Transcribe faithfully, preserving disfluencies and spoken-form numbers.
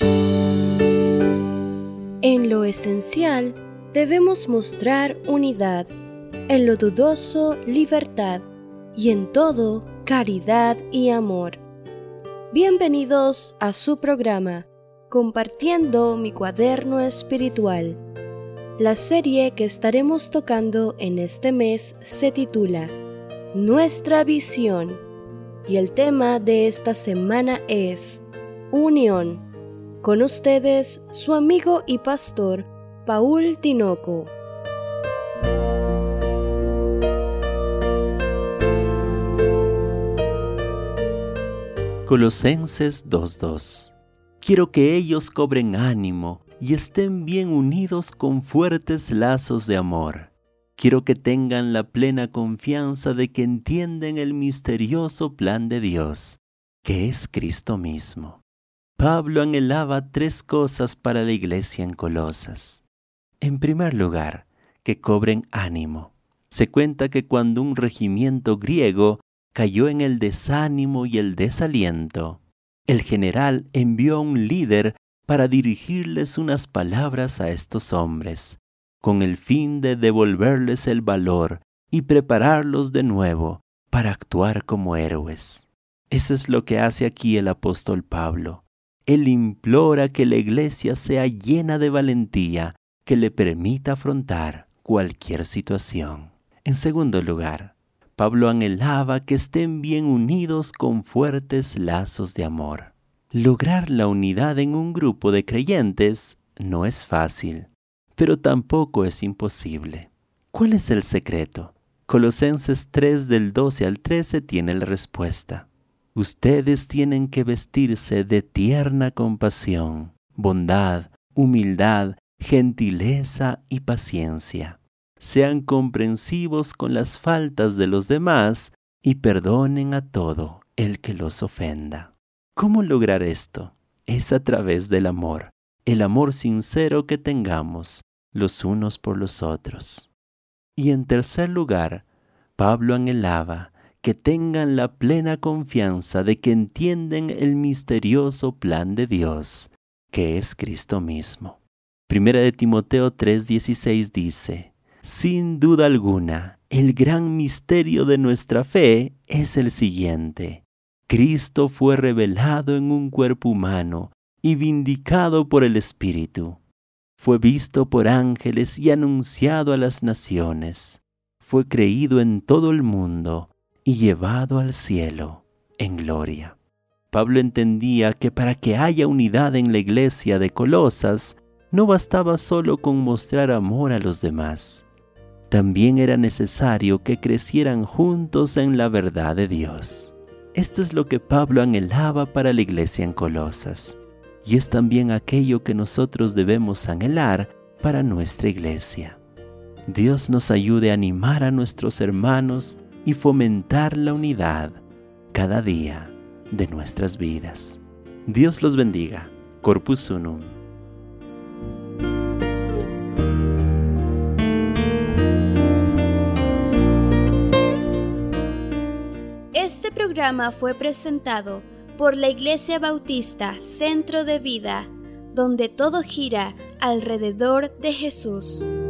En lo esencial, debemos mostrar unidad, en lo dudoso, libertad, y en todo, caridad y amor. Bienvenidos a su programa, Compartiendo mi cuaderno espiritual. La serie que estaremos tocando en este mes se titula Nuestra visión, y el tema de esta semana es Unión. Con ustedes, su amigo y pastor, Paul Tinoco. Colosenses dos dos. Quiero que ellos cobren ánimo y estén bien unidos con fuertes lazos de amor. Quiero que tengan la plena confianza de que entienden el misterioso plan de Dios, que es Cristo mismo. Pablo anhelaba tres cosas para la iglesia en Colosas. En primer lugar, que cobren ánimo. Se cuenta que cuando un regimiento griego cayó en el desánimo y el desaliento, el general envió a un líder para dirigirles unas palabras a estos hombres, con el fin de devolverles el valor y prepararlos de nuevo para actuar como héroes. Eso es lo que hace aquí el apóstol Pablo. Él implora que la iglesia sea llena de valentía que le permita afrontar cualquier situación. En segundo lugar, Pablo anhelaba que estén bien unidos con fuertes lazos de amor. Lograr la unidad en un grupo de creyentes no es fácil, pero tampoco es imposible. ¿Cuál es el secreto? Colosenses tres del doce al trece tiene la respuesta. Ustedes tienen que vestirse de tierna compasión, bondad, humildad, gentileza y paciencia. Sean comprensivos con las faltas de los demás y perdonen a todo el que los ofenda. ¿Cómo lograr esto? Es a través del amor, el amor sincero que tengamos los unos por los otros. Y en tercer lugar, Pablo anhelaba que tengan la plena confianza de que entienden el misterioso plan de Dios, que es Cristo mismo. Primera de Timoteo tres dieciséis dice, sin duda alguna, el gran misterio de nuestra fe es el siguiente. Cristo fue revelado en un cuerpo humano y vindicado por el Espíritu. Fue visto por ángeles y anunciado a las naciones. Fue creído en todo el mundo y llevado al cielo en gloria. Pablo entendía que para que haya unidad en la iglesia de Colosas, no bastaba solo con mostrar amor a los demás. También era necesario que crecieran juntos en la verdad de Dios. Esto es lo que Pablo anhelaba para la iglesia en Colosas, y es también aquello que nosotros debemos anhelar para nuestra iglesia. Dios nos ayude a animar a nuestros hermanos y fomentar la unidad cada día de nuestras vidas. Dios los bendiga. Corpus Unum. Este programa fue presentado por la Iglesia Bautista Centro de Vida, donde todo gira alrededor de Jesús.